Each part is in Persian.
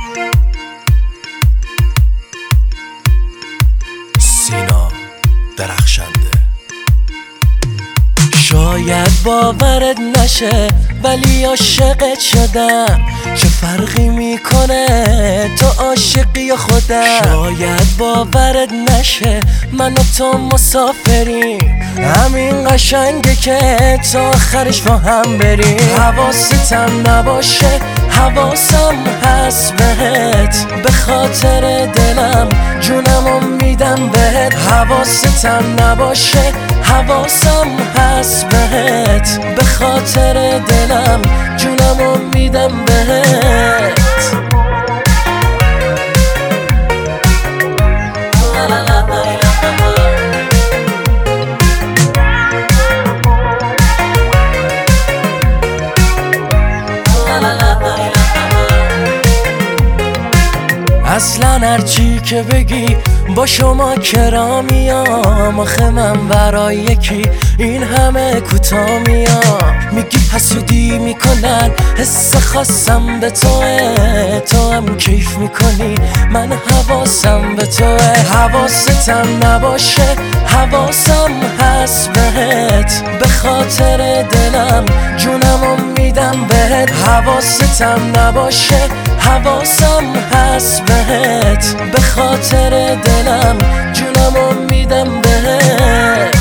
سینا درخشنده. شاید باورت نشه ولی عاشقت شدم، چه فرقی میکنه تو عاشقی یا خودم؟ شاید باورت نشه من و تو مسافریم، همین قشنگه که تا آخرش با هم بریم. حواستم نباشه حواسم هست بهت، به خاطر دلم جونمو میدم بهت. حواستم نباشه حواسم هست بهت، به خاطر دلم جونمو میدم بهت. اصلا هرچی که بگی با شما کرا میام، آخه من برای یکی این همه کوتاه میام. میگی حسودی میکنن حس خاصم به توه، تو هم کیف میکنی من حواسم به توه. حواستم نباشه حواسم هست بهت، به خاطر دلم جونمو میدم بهت. حواستم نباشه حواسم هست بهت، به خاطر دلم جونمو میدم بهت.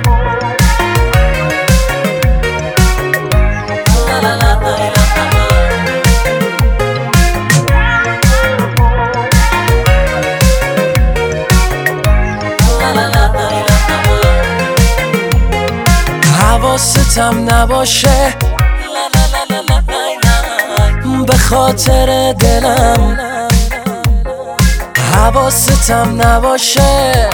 حواستم نباشه به خاطر دلم، حواستم نباشه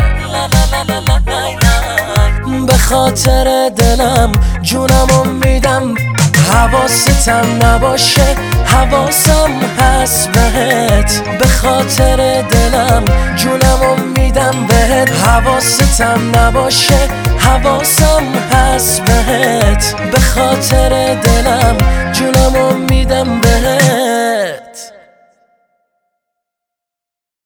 به خاطر دلم جونمو میدم. حواستم نباشه حواسم هست بهت، به خاطر دلم جونمو میدم بهت. حواستم نباشه حواسم هست بهت، به خاطر دلم جونمو میدم بهت.